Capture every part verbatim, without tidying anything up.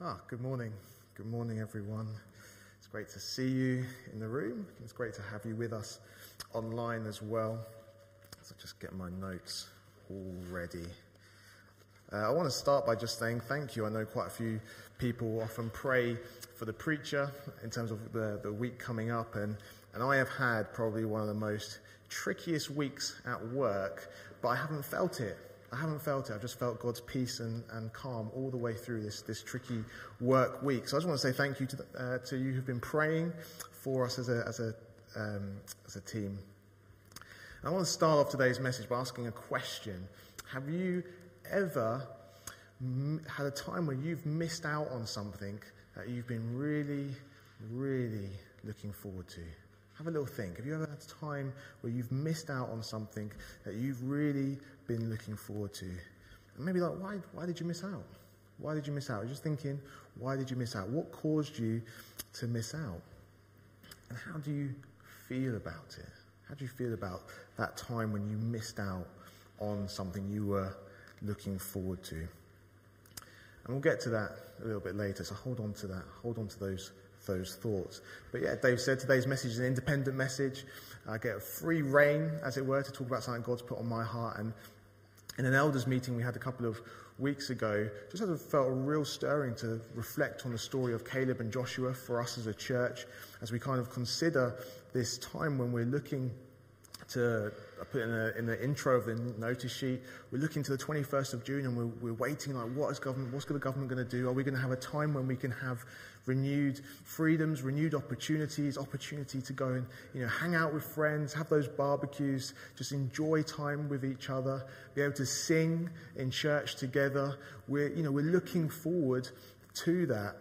Ah, good morning. Good morning, everyone. It's great to see you in the room. It's great to have you with us online as well. So just get my notes all ready. Uh, I want to start by just saying thank you. I know quite a few people often pray for the preacher in terms of the, the week coming up, and, and I have had probably one of the most trickiest weeks at work, but I haven't felt it. I haven't felt it. I've just felt God's peace and, and calm all the way through this, this tricky work week. So I just want to say thank you to, the, uh, to you who've been praying for us as a, as a, um, as a team. And I want to start off today's message by asking a question. Have you ever m- had a time where you've missed out on something that you've been really, really looking forward to? Have a little think. Have you ever had a time where you've missed out on something that you've really been looking forward to? And maybe like, why why did you miss out? Why did you miss out? You're just thinking, why did you miss out? What caused you to miss out? And how do you feel about it? How do you feel about that time when you missed out on something you were looking forward to? And we'll get to that a little bit later, so hold on to that. Hold on to those those thoughts. But yeah, Dave said today's message is an independent message. I get a free rein, as it were, to talk about something God's put on my heart. And in an elders meeting we had a couple of weeks ago, just sort of felt a real stirring to reflect on the story of Caleb and Joshua for us as a church, as we kind of consider this time when we're looking to, I put in the, in the intro of the notice sheet, we're looking to the twenty-first of June and we're, we're waiting like, what is government, what's the government going to do? Are we going to have a time when we can have renewed freedoms, renewed opportunities, opportunity to go and, you know, hang out with friends, have those barbecues, just enjoy time with each other, be able to sing in church together. We're, you know, we're looking forward to that.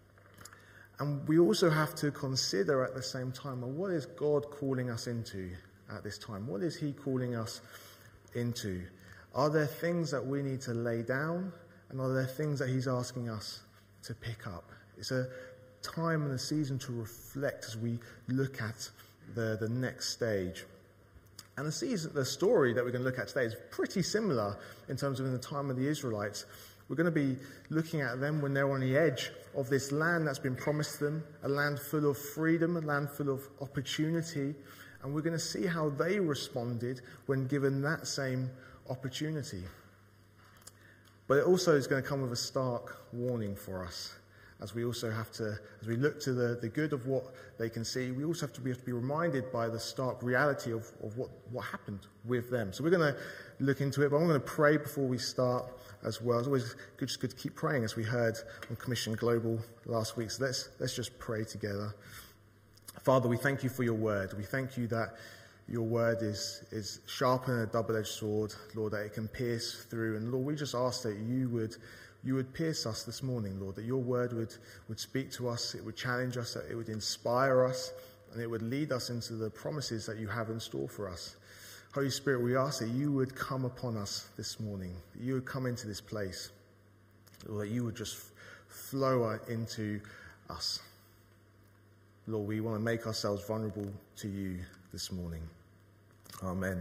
And we also have to consider at the same time, well, what is God calling us into at this time? What is he calling us into? Are there things that we need to lay down, and are there things that he's asking us to pick up? It's a time and a season to reflect as we look at the, the next stage. And the season, the story that we're going to look at today is pretty similar in terms of in the time of the Israelites. We're going to be looking at them when they're on the edge of this land that's been promised them, a land full of freedom, a land full of opportunity. And we're going to see how they responded when given that same opportunity. But it also is going to come with a stark warning for us, as we also have to, as we look to the, the good of what they can see, we also have to be, have to be reminded by the stark reality of, of what, what happened with them. So we're going to look into it, but I'm going to pray before we start as well. It's always good, just good to keep praying, as we heard on Commission Global last week. So let's, let's just pray together. Father, we thank you for your word. We thank you that your word is, is sharper than a double-edged sword, Lord, that it can pierce through. And Lord, we just ask that you would you would pierce us this morning, Lord, that your word would, would speak to us, it would challenge us, that it would inspire us, and it would lead us into the promises that you have in store for us. Holy Spirit, we ask that you would come upon us this morning, that you would come into this place, Lord, that you would just flow into us. Lord, we want to make ourselves vulnerable to you this morning. Amen.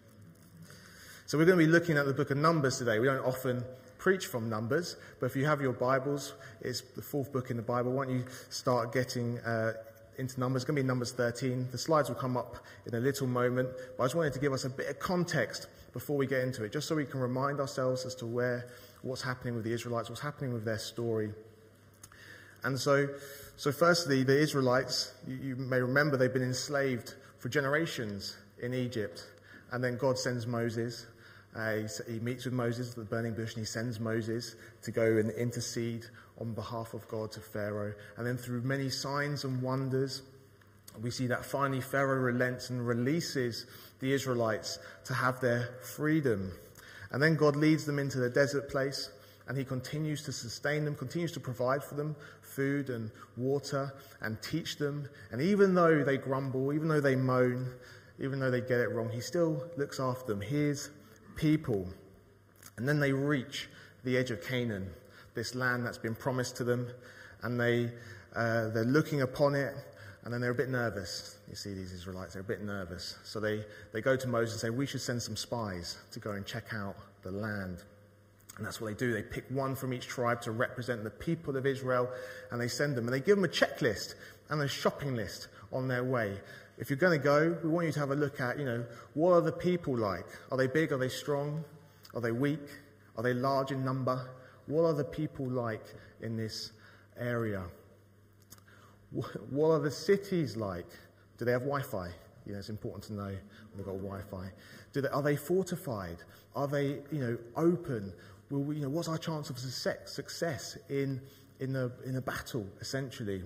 So we're going to be looking at the book of Numbers today. We don't often preach from Numbers, but if you have your Bibles, it's the fourth book in the Bible. Why don't you start getting uh, into Numbers? It's going to be Numbers thirteen. The slides will come up in a little moment, but I just wanted to give us a bit of context before we get into it, just so we can remind ourselves as to where, what's happening with the Israelites, what's happening with their story. And so, so firstly, the Israelites, you, you may remember they've been enslaved for generations in Egypt. And then God sends Moses. Uh, he, he meets with Moses at the burning bush, and he sends Moses to go and intercede on behalf of God to Pharaoh. And then through many signs and wonders, we see that finally Pharaoh relents and releases the Israelites to have their freedom. And then God leads them into the desert place, and he continues to sustain them, continues to provide for them food and water, and teach them. And even though they grumble, even though they moan, even though they get it wrong, he still looks after them, his people. And then they reach the edge of Canaan, this land that's been promised to them, and they, uh, they're looking upon it, and then they're a bit nervous. You see these Israelites, they're a bit nervous. So they, they go to Moses and say, we should send some spies to go and check out the land. And that's what they do. They pick one from each tribe to represent the people of Israel, and they send them. And they give them a checklist and a shopping list on their way. If you're going to go, we want you to have a look at, you know, what are the people like? Are they big? Are they strong? Are they weak? Are they large in number? What are the people like in this area? What are the cities like? Do they have Wi-Fi? You know, it's important to know when they've got Wi-Fi. Do they, are they fortified? Are they, you know, open? Will we, you know, what's our chance of success, success in in the in a battle? Essentially,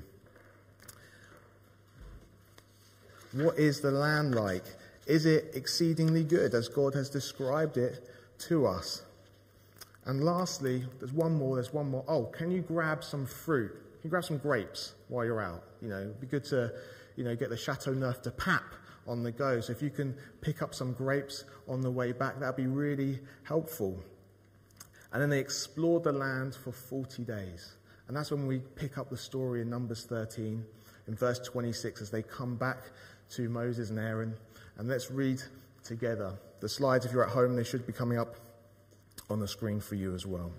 what is the land like? Is it exceedingly good, as God has described it to us? And lastly, there's one more. There's one more. Oh, can you grab some fruit? Can you grab some grapes while you're out? You know, it'd be good to, you know, get the Chateau Neuf de Pape on the go. So if you can pick up some grapes on the way back, that'd be really helpful. And then they explored the land for forty days. And that's when we pick up the story in Numbers thirteen, in verse twenty-six, as they come back to Moses and Aaron. And let's read together. The slides, if you're at home, they should be coming up on the screen for you as well.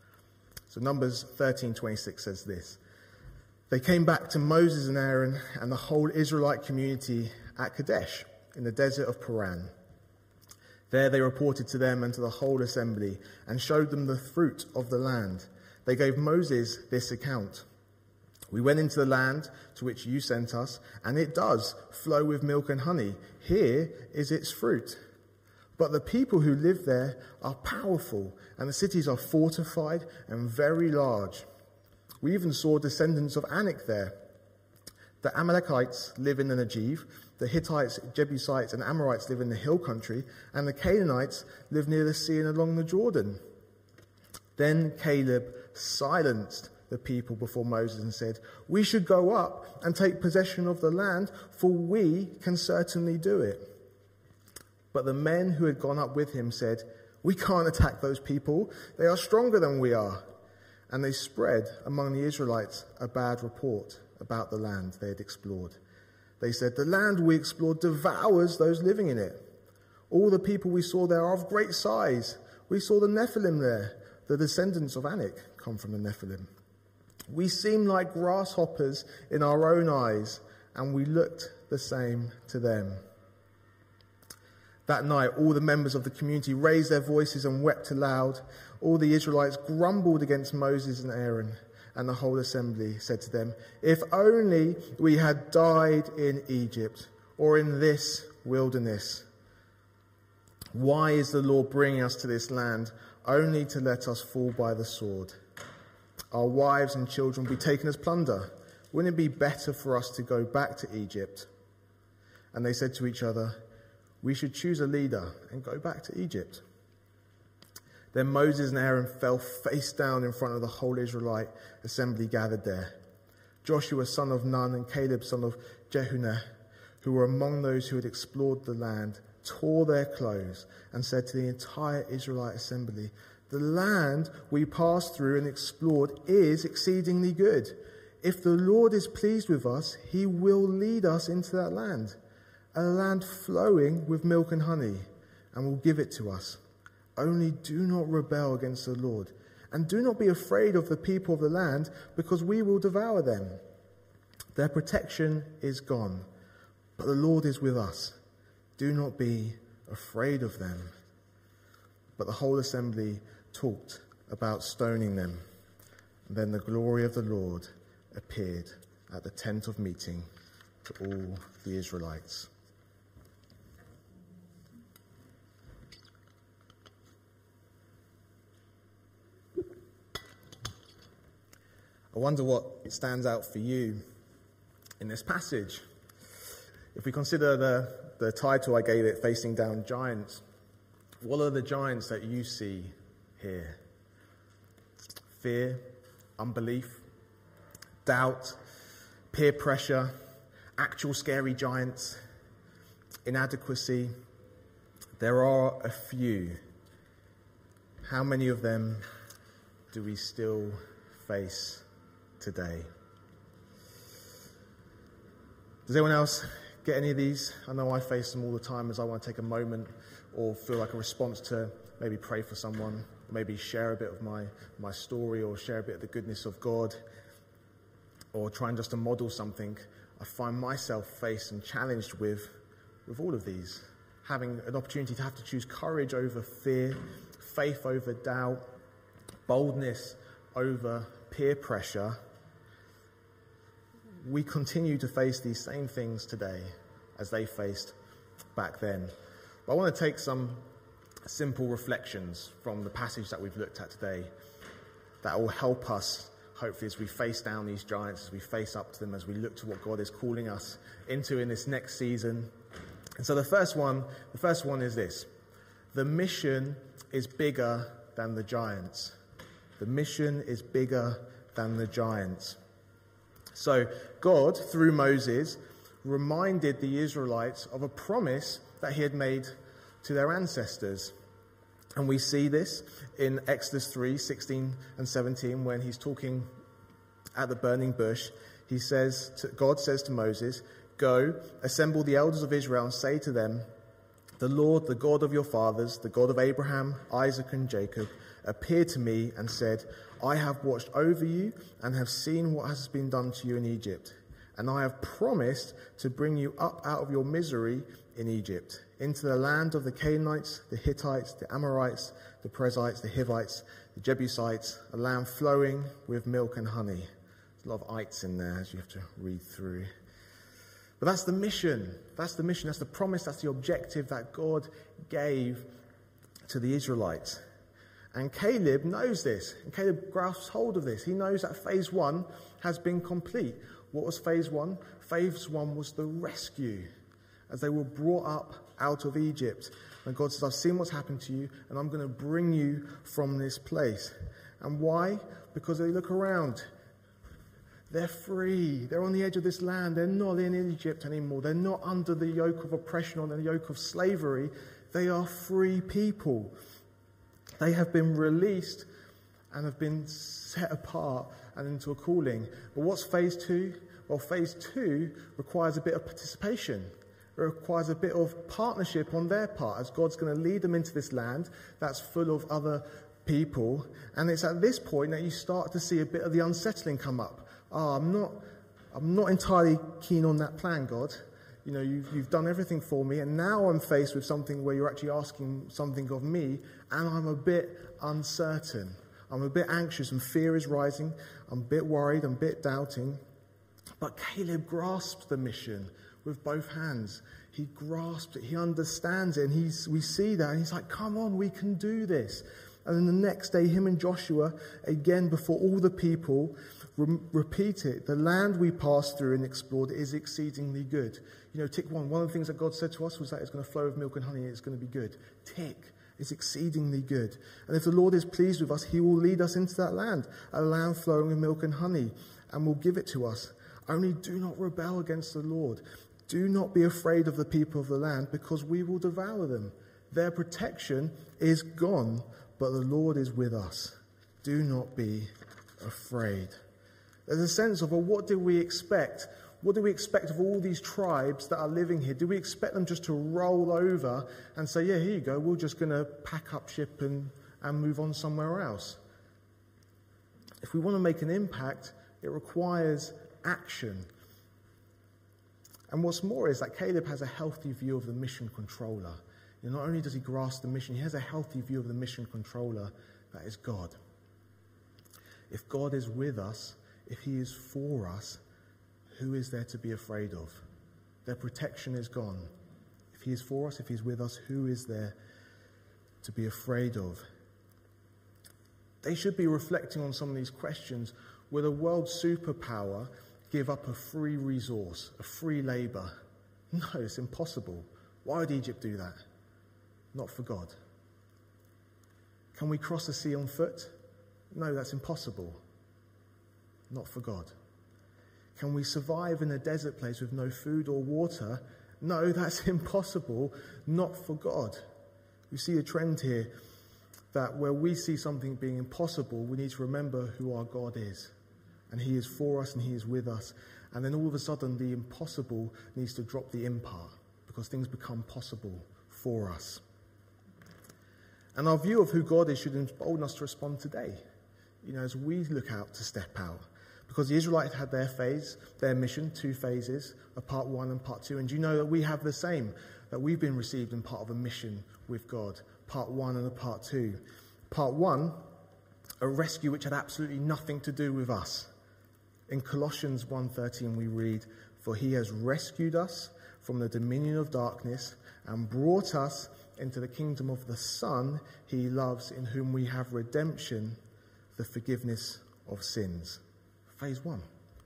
So Numbers thirteen twenty-six says this. They came back to Moses and Aaron and the whole Israelite community at Kadesh in the desert of Paran. There they reported to them and to the whole assembly and showed them the fruit of the land. They gave Moses this account. We went into the land to which you sent us, and it does flow with milk and honey. Here is its fruit. But the people who live there are powerful, and the cities are fortified and very large. We even saw descendants of Anak there. The Amalekites live in the Negev, the Hittites, Jebusites, and Amorites live in the hill country, and the Canaanites live near the sea and along the Jordan. Then Caleb silenced the people before Moses and said, we should go up and take possession of the land, for we can certainly do it. But the men who had gone up with him said, we can't attack those people. They are stronger than we are. And they spread among the Israelites a bad report about the land they had explored. They said, the land we explored devours those living in it. All the people we saw there are of great size. We saw the Nephilim there. The descendants of Anak come from the Nephilim. We seem like grasshoppers in our own eyes, and we looked the same to them. That night, all the members of the community raised their voices and wept aloud. All the Israelites grumbled against Moses and Aaron, and the whole assembly said to them, if only we had died in Egypt or in this wilderness. Why is the Lord bringing us to this land only to let us fall by the sword? Our wives and children will be taken as plunder. Wouldn't it be better for us to go back to Egypt? And they said to each other, we should choose a leader and go back to Egypt. Then Moses and Aaron fell face down in front of the whole Israelite assembly gathered there. Joshua, son of Nun, and Caleb, son of Jehuneh, who were among those who had explored the land, tore their clothes and said to the entire Israelite assembly, the land we passed through and explored is exceedingly good. If the Lord is pleased with us, he will lead us into that land, a land flowing with milk and honey, and will give it to us. Only do not rebel against the Lord, and do not be afraid of the people of the land, because we will devour them. Their protection is gone, but the Lord is with us. Do not be afraid of them. But the whole assembly talked about stoning them. And then the glory of the Lord appeared at the tent of meeting to all the Israelites. I wonder what stands out for you in this passage. If we consider the, the title I gave it, Facing Down Giants, what are the giants that you see here? Fear, unbelief, doubt, peer pressure, actual scary giants, inadequacy. There are a few. How many of them do we still face today? Does anyone else get any of these? I know I face them all the time as I want to take a moment or feel like a response to maybe pray for someone maybe share a bit of my, my story or share a bit of the goodness of God, or trying just to model something, I find myself faced and challenged with, with all of these. Having an opportunity to have to choose courage over fear, faith over doubt, boldness over peer pressure. We continue to face these same things today as they faced back then. But I want to take some simple reflections from the passage that we've looked at today that will help us, hopefully, as we face down these giants, as we face up to them, as we look to what God is calling us into in this next season. And so the first one, the first one is this: the mission is bigger than the giants. The mission is bigger than the giants. So God, through Moses, reminded the Israelites of a promise that he had made to their ancestors. And we see this in Exodus three, sixteen and seventeen, when he's talking at the burning bush. He says, to, God says to Moses, "Go, assemble the elders of Israel and say to them, the Lord, the God of your fathers, the God of Abraham, Isaac and Jacob, appeared to me and said, I have watched over you and have seen what has been done to you in Egypt. And I have promised to bring you up out of your misery in Egypt, into the land of the Canaanites, the Hittites, the Amorites, the Perizzites, the Hivites, the Jebusites, a land flowing with milk and honey." There's a lot of ites in there as you have to read through. But that's the mission. That's the mission. That's the promise. That's the objective that God gave to the Israelites. And Caleb knows this. And Caleb grasps hold of this. He knows that phase one has been complete. What was phase one? Phase one was the rescue, as they were brought up out of Egypt. And God says, I've seen what's happened to you, and I'm going to bring you from this place. And why? Because they look around. They're free. They're on the edge of this land. They're not in Egypt anymore. They're not under the yoke of oppression or the yoke of slavery. They are free people. They have been released and have been set apart and into a calling. But what's phase two? Well, phase two requires a bit of participation. It requires a bit of partnership on their part, as God's going to lead them into this land that's full of other people. And it's at this point that you start to see a bit of the unsettling come up. Oh, I'm not, I'm not entirely keen on that plan, God. You know, you've, you've done everything for me, and now I'm faced with something where you're actually asking something of me, and I'm a bit uncertain. I'm a bit anxious, and fear is rising. I'm a bit worried, I'm a bit doubting. But Caleb grasps the mission with both hands. He grasps it, he understands it, and he's, we see that, and he's like, come on, we can do this. And then the next day, him and Joshua, again before all the people, re- repeat it. The land we passed through and explored is exceedingly good. You know, tick one. One of the things that God said to us was that it's going to flow with milk and honey. It's going to be good. Tick. It's exceedingly good. And if the Lord is pleased with us, he will lead us into that land, a land flowing with milk and honey, and will give it to us. Only do not rebel against the Lord. Do not be afraid of the people of the land, because we will devour them. Their protection is gone, but the Lord is with us. Do not be afraid. There's a sense of, well, what do we expect? What do we expect of all these tribes that are living here? Do we expect them just to roll over and say, yeah, here you go, we're just going to pack up ship and, and move on somewhere else? If we want to make an impact, it requires action. And what's more is that Caleb has a healthy view of the mission controller. You know, not only does he grasp the mission, he has a healthy view of the mission controller, that is God. If God is with us, if he is for us, who is there to be afraid of? Their protection is gone. If he is for us, if he's with us, who is there to be afraid of? They should be reflecting on some of these questions. Would a world superpower give up a free resource, a free labour? No, it's impossible. Why would Egypt do that? Not for God. Can we cross the sea on foot? No, that's impossible. Not for God. Can we survive in a desert place with no food or water? No, that's impossible. Not for God. We see a trend here that where we see something being impossible, we need to remember who our God is. And he is for us and he is with us. And then all of a sudden the impossible needs to drop the in part, because things become possible for us. And our view of who God is should embolden us to respond today, you know, as we look out to step out. Because the Israelites had their phase, their mission, two phases, a part one and part two. And do you know that we have the same, that we've been received in part of a mission with God, part one and a part two. Part one, a rescue which had absolutely nothing to do with us. In Colossians one thirteen we read, "For he has rescued us from the dominion of darkness and brought us into the kingdom of the Son he loves, in whom we have redemption, the forgiveness of sins." Phase one.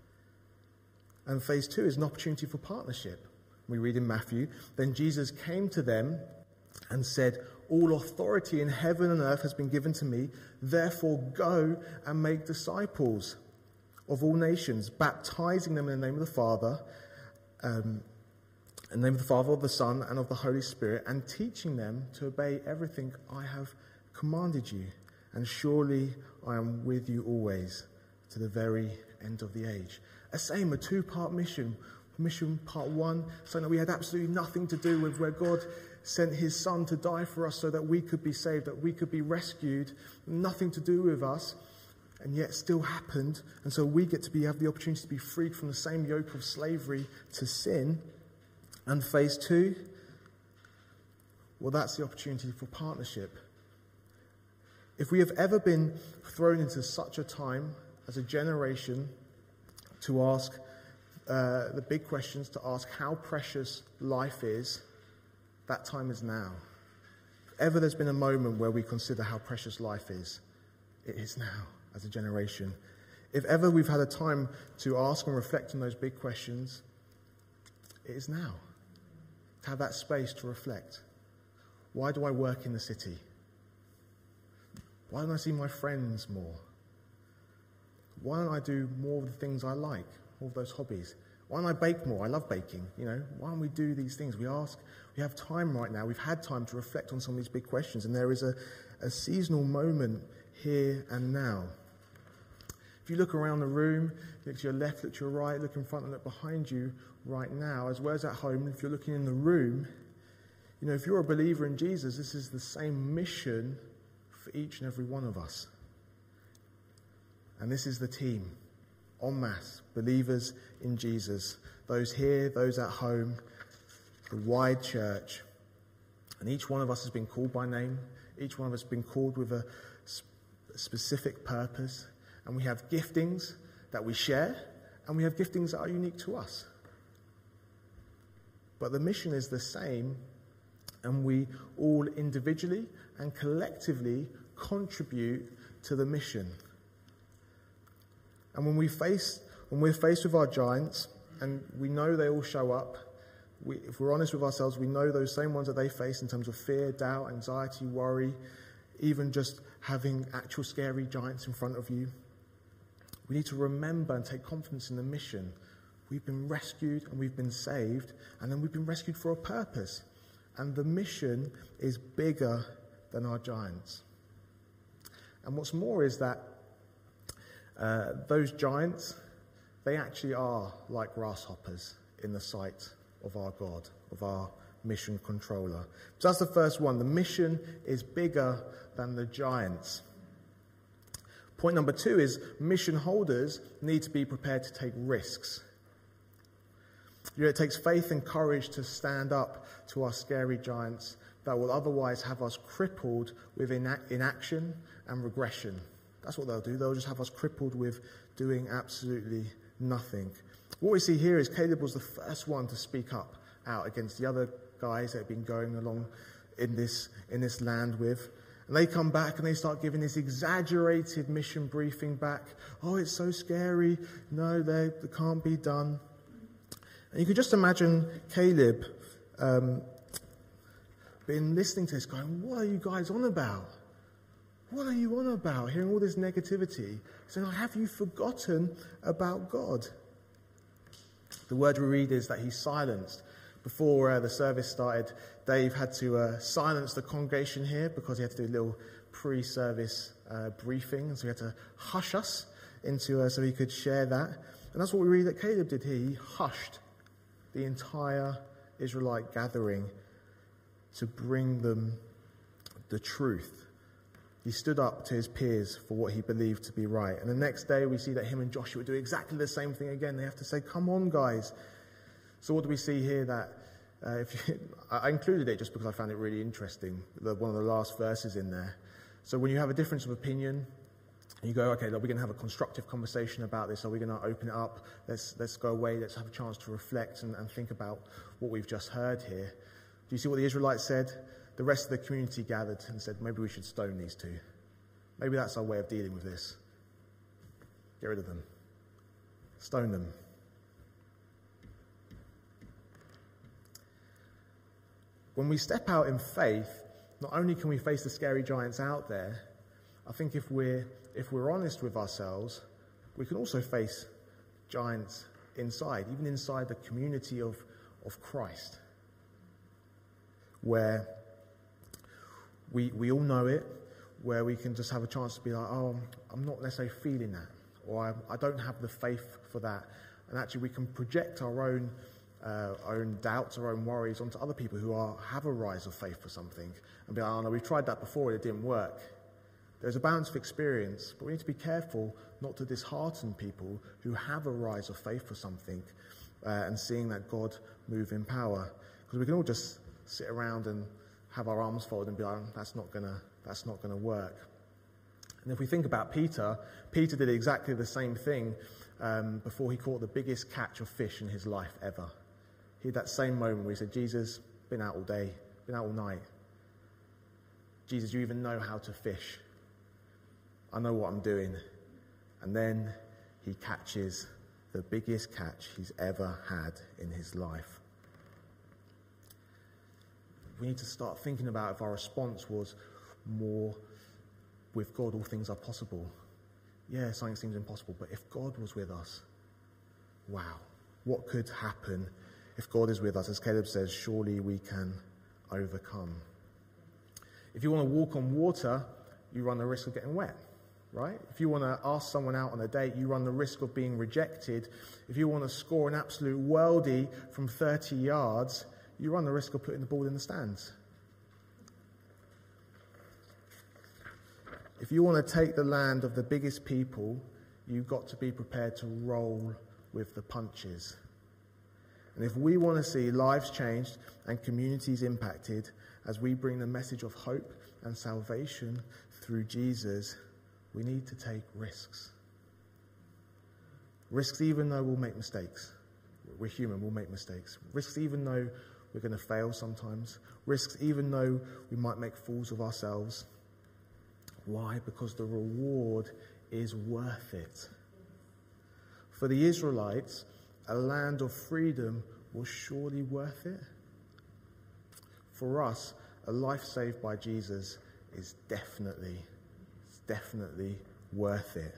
And phase two is an opportunity for partnership. We read in Matthew, "Then Jesus came to them and said, 'All authority in heaven and earth has been given to me. Therefore go and make disciples of all nations, baptizing them in the name of the Father, um, in the name of the Father, of the Son, and of the Holy Spirit, and teaching them to obey everything I have commanded you. And surely I am with you always, to the very end of the age.'" A same, a two-part mission. Mission part one, something that we had absolutely nothing to do with, where God sent his Son to die for us so that we could be saved, that we could be rescued, nothing to do with us, and yet still happened. And so we get to be have the opportunity to be freed from the same yoke of slavery to sin. And phase two, well, that's the opportunity for partnership. If we have ever been thrown into such a time as a generation to ask uh, the big questions, to ask how precious life is, that time is now. If ever there's been a moment where we consider how precious life is, it is now as a generation. If ever we've had a time to ask and reflect on those big questions, it is now. To have that space to reflect. Why do I work in the city? Why don't I see my friends more? Why don't I do more of the things I like, more of those hobbies? Why don't I bake more? I love baking, you know. Why don't we do these things? We ask, we have time right now. We've had time to reflect on some of these big questions, and there is a, a seasonal moment here and now. If you look around the room, look to your left, look to your right, look in front and look behind you right now, as well as at home, if you're looking in the room, you know, if you're a believer in Jesus, this is the same mission for each and every one of us. And this is the team, en masse, believers in Jesus. Those here, those at home, the wide church. And each one of us has been called by name. Each one of us has been called with a specific purpose. And we have giftings that we share, and we have giftings that are unique to us. But the mission is the same, and we all individually and collectively contribute to the mission. And when we face, when we're faced with our giants, and we know they all show up, we, if we're honest with ourselves, we know those same ones that they face in terms of fear, doubt, anxiety, worry, even just having actual scary giants in front of you. We need to remember and take confidence in the mission. We've been rescued and we've been saved, and then we've been rescued for a purpose. And the mission is bigger than our giants. And what's more is that uh, those giants, they actually are like grasshoppers in the sight of our God, of our mission controller. So that's the first one. The mission is bigger than the giants. Point number two is mission holders need to be prepared to take risks. You know, it takes faith and courage to stand up to our scary giants that will otherwise have us crippled with inac- inaction and regression. That's what they'll do. They'll just have us crippled with doing absolutely nothing. What we see here is Caleb was the first one to speak up out against the other guys that had been going along in this in this land with. And they come back and they start giving this exaggerated mission briefing back. Oh, it's so scary. No, they, they can't be done. And you could just imagine Caleb um, being listening to this, going, what are you guys on about? What are you on about? Hearing all this negativity. Saying, have you forgotten about God? The word we read is that he silenced. Before uh, the service started, Dave had to uh, silence the congregation here because he had to do a little pre-service uh, briefing. And so he had to hush us into uh, so he could share that. And that's what we read that Caleb did here. He hushed the entire Israelite gathering to bring them the truth. He stood up to his peers for what he believed to be right. And the next day we see that him and Joshua do exactly the same thing again. They have to say, come on, guys. So what do we see here? That uh, if you, I included it just because I found it really interesting, the, one of the last verses in there. So when you have a difference of opinion, you go, okay, look, we're going to have a constructive conversation about this. Are we going to open it up? Let's let's go away. Let's have a chance to reflect and, and think about what we've just heard here. Do you see what the Israelites said? The rest of the community gathered and said, maybe we should stone these two. Maybe that's our way of dealing with this. Get rid of them. Stone them. When we step out in faith, not only can we face the scary giants out there, I think if we're if we're honest with ourselves, we can also face giants inside, even inside the community of, of Christ, where we we all know it, where we can just have a chance to be like, oh, I'm not necessarily feeling that, or I, I don't have the faith for that. And actually we can project our own uh, own doubts, our own worries onto other people who are have a rise of faith for something, and be like, oh no, we've tried that before, it didn't work. There's a balance of experience, but we need to be careful not to dishearten people who have a rise of faith for something uh, and seeing that God move in power. Because we can all just sit around and have our arms folded and be like, that's not gonna, that's not gonna work. And if we think about Peter, Peter did exactly the same thing um, before he caught the biggest catch of fish in his life ever. He had that same moment where he said, Jesus, been out all day, been out all night. Jesus, you even know how to fish. I know what I'm doing. And then he catches the biggest catch he's ever had in his life. We need to start thinking about if our response was more, with God all things are possible. Yeah, something seems impossible, but if God was with us, wow, what could happen if God is with us? As Caleb says, surely we can overcome. If you want to walk on water, you run the risk of getting wet. Right? If you want to ask someone out on a date, you run the risk of being rejected. If you want to score an absolute worldie from thirty yards, you run the risk of putting the ball in the stands. If you want to take the land of the biggest people, you've got to be prepared to roll with the punches. And if we want to see lives changed and communities impacted as we bring the message of hope and salvation through Jesus, we need to take risks. Risks even though we'll make mistakes. We're human, we'll make mistakes. Risks even though we're going to fail sometimes. Risks even though we might make fools of ourselves. Why? Because the reward is worth it. For the Israelites, a land of freedom was surely worth it. For us, a life saved by Jesus is definitely definitely worth it.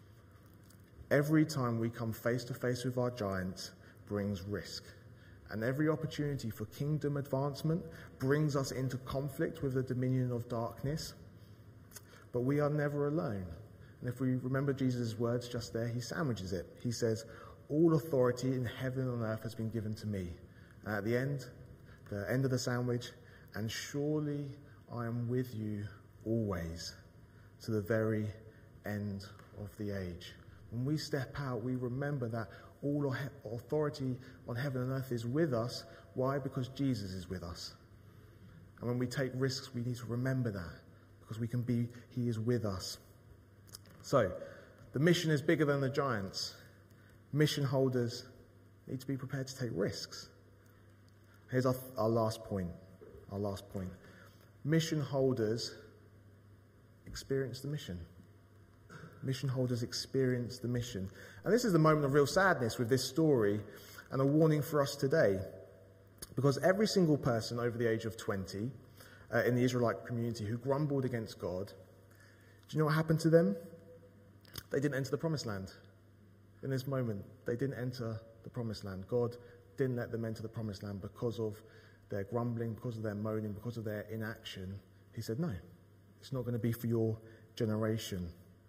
Every time we come face to face with our giants brings risk. And every opportunity for kingdom advancement brings us into conflict with the dominion of darkness. But we are never alone. And if we remember Jesus' words just there, he sandwiches it. He says, all authority in heaven and on earth has been given to me. And at the end, the end of the sandwich, and surely I am with you always, to the very end of the age. When we step out, we remember that all authority on heaven and earth is with us. Why? Because Jesus is with us. And when we take risks, we need to remember that, because we can be, he is with us. So, the mission is bigger than the giants. Mission holders need to be prepared to take risks. Here's our, our last point. Our last point. Mission holders experience the mission. Mission holders experience the mission. And this is the moment of real sadness with this story and a warning for us today. Because every single person over the age of twenty uh, in the Israelite community who grumbled against God, do you know what happened to them? They didn't enter the promised land. In this moment, they didn't enter the promised land. God didn't let them enter the promised land because of their grumbling, because of their moaning, because of their inaction. He said, no, it's not going to be for your generation.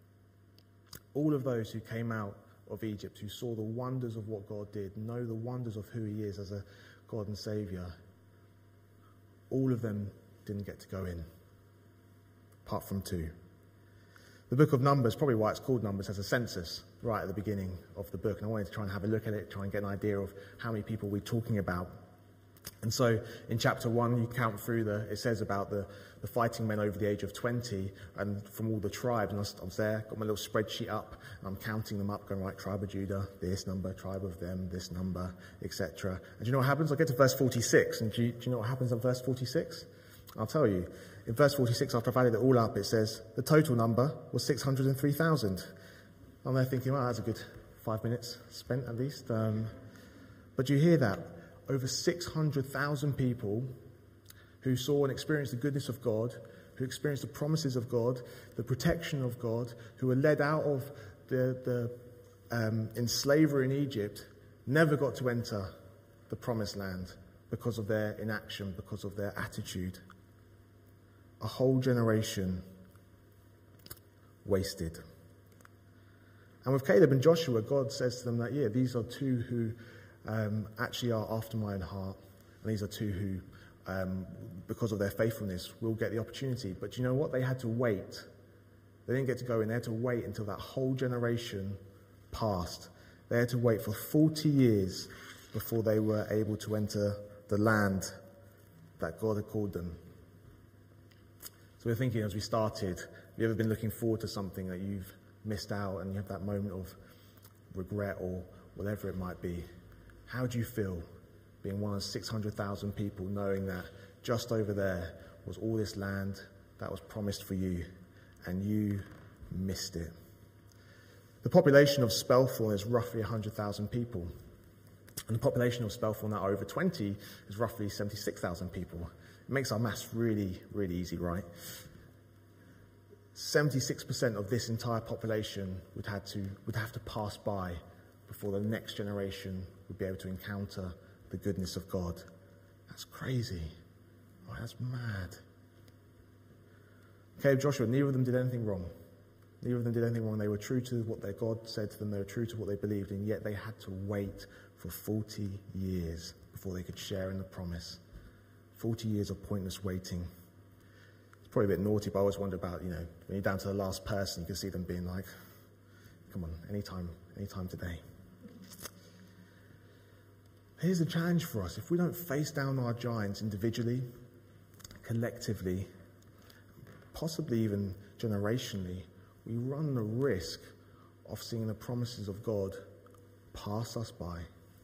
All of those who came out of Egypt, who saw the wonders of what God did, know the wonders of who he is as a God and Saviour, all of them didn't get to go in, apart from two. The book of Numbers, probably why it's called Numbers, has a census right at the beginning of the book. And I wanted to try and have a look at it, try and get an idea of how many people we're talking about. And so in chapter one, you count through the, it says about the, the fighting men over the age of twenty and from all the tribes. And I was, I was there, got my little spreadsheet up, and I'm counting them up, going, right, tribe of Judah, this number, tribe of them, this number, et cetera. And do you know what happens? I get to verse forty-six, and do you, do you know what happens at verse forty-six? I'll tell you. In verse forty-six, after I've added it all up, it says the total number was six hundred three thousand. I'm there thinking, well, that's a good five minutes spent at least. Um, but do you hear that? Over six hundred thousand people who saw and experienced the goodness of God, who experienced the promises of God, the protection of God, who were led out of the, the um, in slavery in Egypt, never got to enter the promised land because of their inaction, because of their attitude. A whole generation wasted. And with Caleb and Joshua, God says to them that, yeah, these are two who um, actually are after my own heart. And these are two who, um, because of their faithfulness, will get the opportunity. But do you know what? They had to wait. They didn't get to go in. They had to wait until that whole generation passed. They had to wait for forty years before they were able to enter the land that God had called them. So we're thinking as we started, have you ever been looking forward to something that you've missed out and you have that moment of regret or whatever it might be? How do you feel being one of six hundred thousand people knowing that just over there was all this land that was promised for you and you missed it? The population of Spelthorne is roughly one hundred thousand people. And the population of Spelthorne that are over twenty is roughly seventy-six thousand people. It makes our maths really, really easy, right? seventy-six percent of this entire population would have to would have to pass by before the next generation would be able to encounter the goodness of God. That's crazy. Oh, that's mad. Caleb, Joshua, neither of them did anything wrong. Neither of them did anything wrong. They were true to what their God said to them. They were true to what they believed, and yet they had to wait for forty years before they could share in the promise. forty years of pointless waiting. It's probably a bit naughty, but I always wonder about, you know, when you're down to the last person, you can see them being like, come on, anytime, anytime today. Here's the challenge for us. If we don't face down our giants individually, collectively, possibly even generationally, we run the risk of seeing the promises of God pass us by.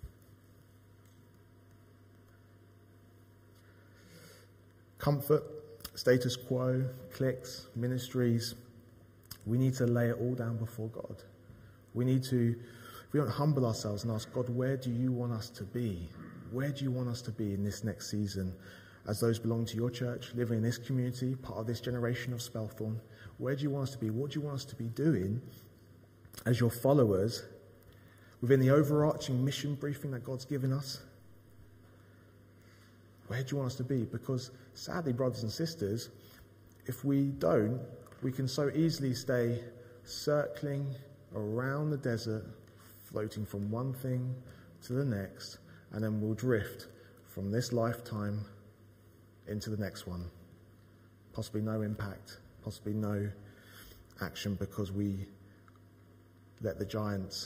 Comfort, status quo, cliques, ministries, we need to lay it all down before God. We need to, if we don't humble ourselves and ask God, where do you want us to be? Where do you want us to be in this next season? As those belong to your church, living in this community, part of this generation of Spelthorne, where do you want us to be? What do you want us to be doing as your followers within the overarching mission briefing that God's given us? Where do you want us to be? Because sadly, brothers and sisters, if we don't, we can so easily stay circling around the desert, floating from one thing to the next, and then we'll drift from this lifetime into the next one. Possibly no impact, possibly no action, because we let the giants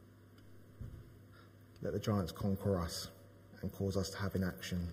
let the giants conquer us and cause us to have inaction.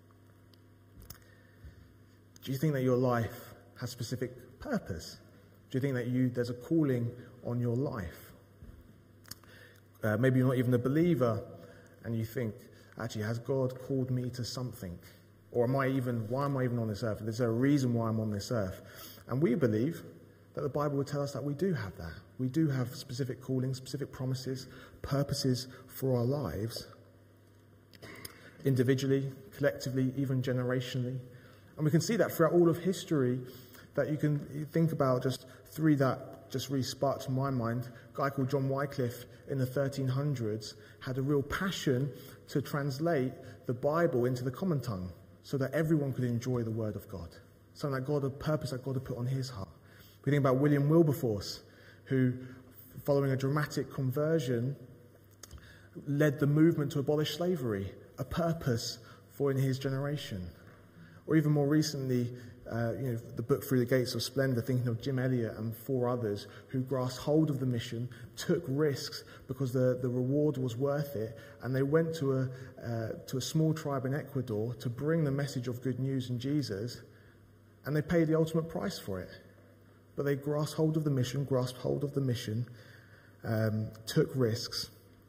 Do you think that your life has specific purpose? Do you think that you there's a calling on your life? Uh, maybe you're not even a believer, and you think, actually, has God called me to something? Or am I even, why am I even on this earth? Is there a reason why I'm on this earth? And we believe that the Bible would tell us that we do have that. We do have specific callings, specific promises, purposes for our lives, individually, collectively, even generationally. And we can see that throughout all of history, that you can think about just three that just really sparked to my mind. A guy called John Wycliffe in the thirteen hundreds had a real passion to translate the Bible into the common tongue so that everyone could enjoy the word of God. Something that God, a purpose that God had put on his heart. We think about William Wilberforce, who, following a dramatic conversion, led the movement to abolish slavery, a purpose for in his generation. Or even more recently, uh, you know, the book Through the Gates of Splendor, thinking of Jim Elliot and four others who grasped hold of the mission, took risks because the, the reward was worth it, and they went to a, uh, to a small tribe in Ecuador to bring the message of good news in Jesus, and they paid the ultimate price for it. But they grasped hold of the mission, grasped hold of the mission, um, took risks,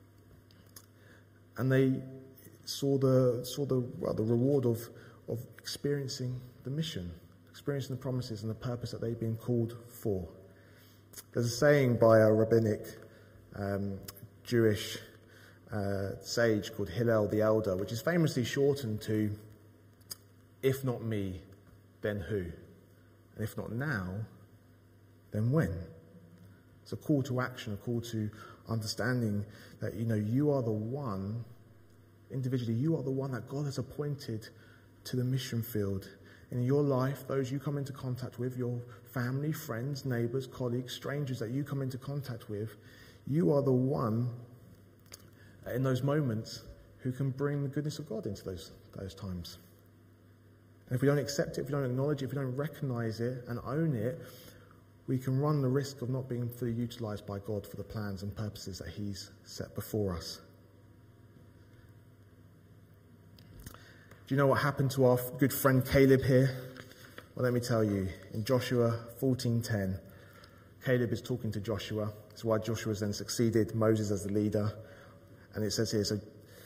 and they saw the saw the well, the reward of of experiencing the mission, experiencing the promises and the purpose that they've been called for. There's a saying by a rabbinic um, Jewish uh, sage called Hillel the Elder, which is famously shortened to, "If not me, then who? And if not now, then when?" It's a call to action, a call to understanding that, you know, you are the one, individually, you are the one that God has appointed to the mission field. In your life, those you come into contact with, your family, friends, neighbours, colleagues, strangers that you come into contact with, you are the one in those moments who can bring the goodness of God into those, those times. And if we don't accept it, if we don't acknowledge it, if we don't recognise it and own it, we can run the risk of not being fully utilised by God for the plans and purposes that he's set before us. Do you know what happened to our good friend Caleb here? Well, let me tell you. In Joshua fourteen ten, Caleb is talking to Joshua. That's why Joshua has then succeeded Moses as the leader. And it says here, so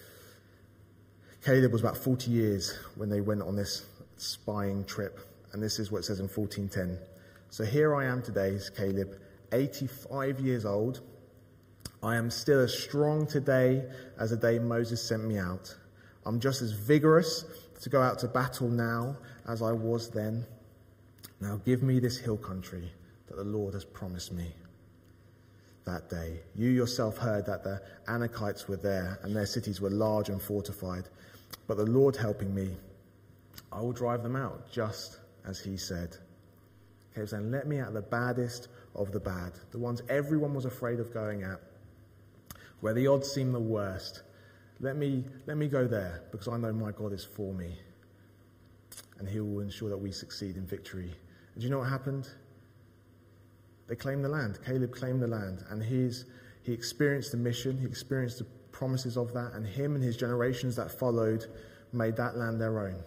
Caleb was about forty years when they went on this spying trip. And this is what it says in fourteen ten. "So here I am today," is Caleb, eighty-five years old. "I am still as strong today as the day Moses sent me out. I'm just as vigorous to go out to battle now as I was then. Now give me this hill country that the Lord has promised me." That day, you yourself heard that the Anakites were there and their cities were large and fortified. But the Lord helping me, I will drive them out just as he said. Okay, saying, let me at the baddest of the bad, the ones everyone was afraid of going at, where the odds seem the worst. Let me, let me go there, because I know my God is for me, and he will ensure that we succeed in victory. And do you know what happened? They claimed the land. Caleb claimed the land, and he's, he experienced the mission, he experienced the promises of that, and him and his generations that followed made that land their own.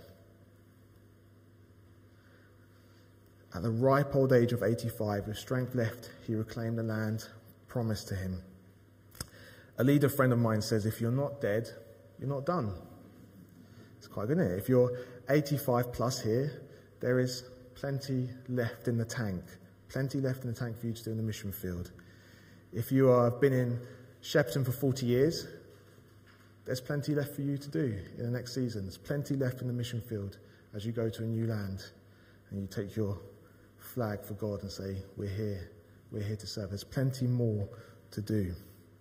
At the ripe old age of eighty-five, with strength left, he reclaimed the land promised to him. A leader friend of mine says, if you're not dead, you're not done. It's quite good, isn't it? If you're eighty-five plus here, there is plenty left in the tank. Plenty left in the tank for you to do in the mission field. If you have been in Shepperton for forty years, there's plenty left for you to do in the next season. There's plenty left in the mission field as you go to a new land and you take your flag for God and say, we're here, we're here to serve. There's plenty more to do.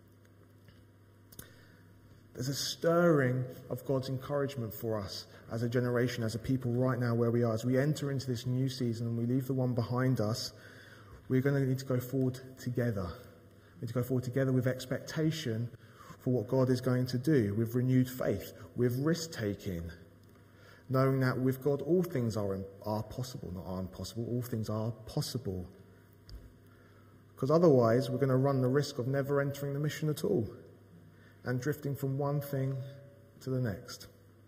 There's a stirring of God's encouragement for us as a generation, as a people right now where we are. As we enter into this new season and we leave the one behind us, we're going to need to go forward together. We need to go forward together with expectation for what God is going to do, with renewed faith, with risk-taking, knowing that with God all things are, are possible, not are impossible, all things are possible. Because otherwise we're going to run the risk of never entering the mission at all and drifting from one thing to the next.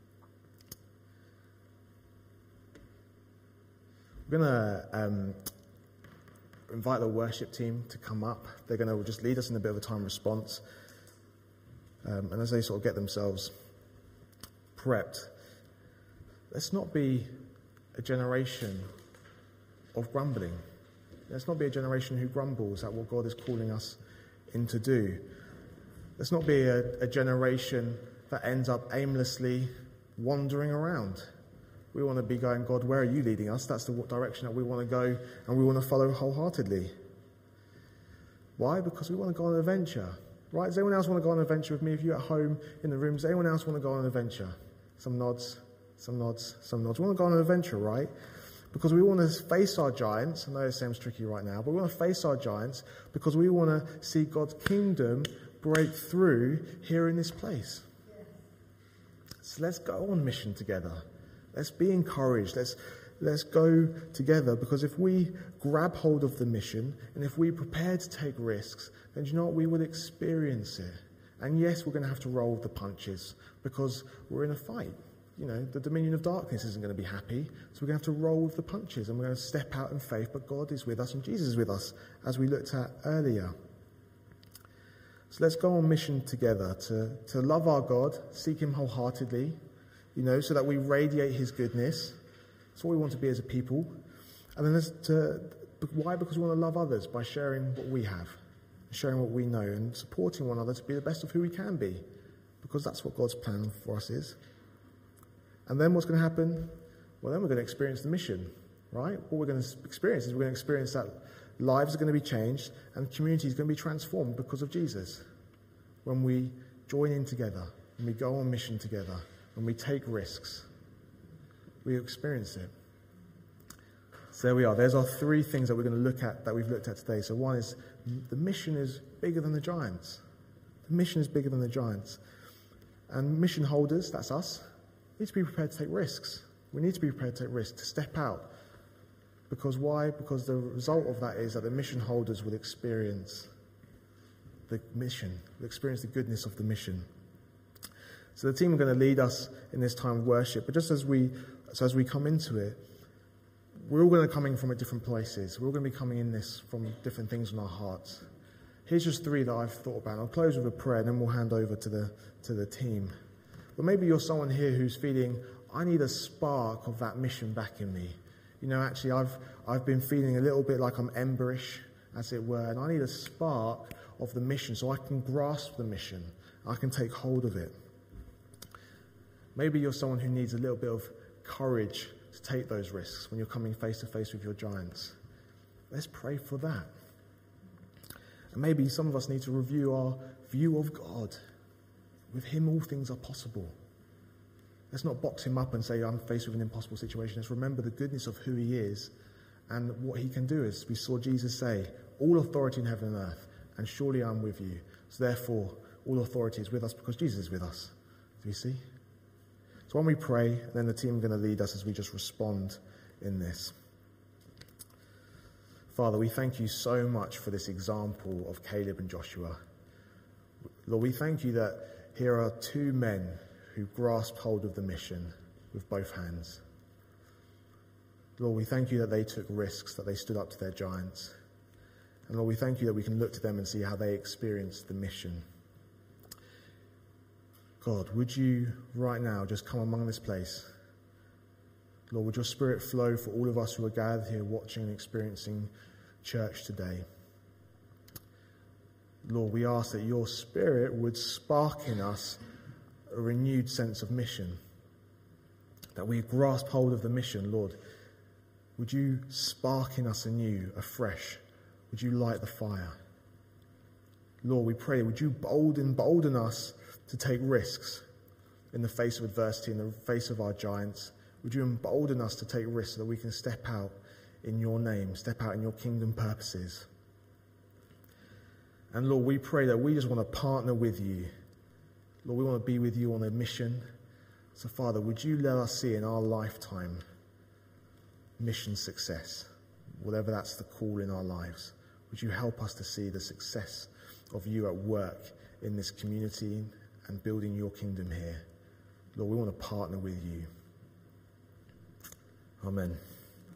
We're going to um, invite the worship team to come up. They're going to just lead us in a bit of a time response. Um, and as they sort of get themselves prepped, let's not be a generation of grumbling. Let's not be a generation who grumbles at what God is calling us in to do. Let's not be a, a generation that ends up aimlessly wandering around. We want to be going, God, where are you leading us? That's the direction that we want to go, and we want to follow wholeheartedly. Why? Because we want to go on an adventure. Right? Does anyone else want to go on an adventure with me? If you're at home in the room, does anyone else want to go on an adventure? Some nods, some nods, some nods. We want to go on an adventure, right? Because we want to face our giants. I know it sounds tricky right now, but we want to face our giants because we want to see God's kingdom break through here in this place. So let's go on mission together. Let's be encouraged. Let's let's go together, because if we grab hold of the mission and if we prepare to take risks, then do you know what? We will experience it. And yes, we're going to have to roll the punches because we're in a fight. You know, the dominion of darkness isn't going to be happy, so we're going to have to roll with the punches and we're going to step out in faith, but God is with us and Jesus is with us, as we looked at earlier. So let's go on mission together to, to love our God, seek him wholeheartedly, you know, so that we radiate his goodness. That's what we want to be as a people. And then there's to, why? Because we want to love others by sharing what we have, sharing what we know, and supporting one another to be the best of who we can be, because that's what God's plan for us is. And then what's going to happen? Well, then we're going to experience the mission, right? What we're going to experience is we're going to experience that lives are going to be changed and community is going to be transformed because of Jesus. When we join in together, when we go on mission together, when we take risks, we experience it. So there we are. There's our three things that we're going to look at, that we've looked at today. So one is the mission is bigger than the giants. The mission is bigger than the giants. And mission holders, that's us, need to be prepared to take risks. We need to be prepared to take risks, to step out. Because why? Because the result of that is that the mission holders will experience the mission, will experience the goodness of the mission. So the team are going to lead us in this time of worship. But just as we, so as we come into it, we're all going to come in from different places. We're all going to be coming in this from different things in our hearts. Here's just three that I've thought about. I'll close with a prayer, and then we'll hand over to the to the team. But maybe you're someone here who's feeling, I need a spark of that mission back in me. You know, actually, I've I've been feeling a little bit like I'm emberish, as it were, and I need a spark of the mission so I can grasp the mission. I can take hold of it. Maybe you're someone who needs a little bit of courage to take those risks when you're coming face to face with your giants. Let's pray for that. And maybe some of us need to review our view of God. With him, all things are possible. Let's not box him up and say, I'm faced with an impossible situation. Let's remember the goodness of who he is and what he can do. As we saw Jesus say, all authority in heaven and earth, and surely I'm with you. So therefore, all authority is with us because Jesus is with us. Do you see? So when we pray, and then the team are going to lead us as we just respond in this. Father, we thank you so much for this example of Caleb and Joshua. Lord, we thank you that here are two men who grasped hold of the mission with both hands. Lord, we thank you that they took risks, that they stood up to their giants. And Lord, we thank you that we can look to them and see how they experienced the mission. God, would you right now just come among this place? Lord, would your spirit flow for all of us who are gathered here watching and experiencing church today? Lord, we ask that your spirit would spark in us a renewed sense of mission, that we grasp hold of the mission. Lord, would you spark in us anew, afresh? Would you light the fire? Lord, we pray, would you bolden, bolden us to take risks in the face of adversity, in the face of our giants? Would you embolden us to take risks so that we can step out in your name, step out in your kingdom purposes? And Lord, we pray that we just want to partner with you. Lord, we want to be with you on a mission. So Father, would you let us see in our lifetime mission success, whatever that's the call in our lives. Would you help us to see the success of you at work in this community and building your kingdom here? Lord, we want to partner with you. Amen.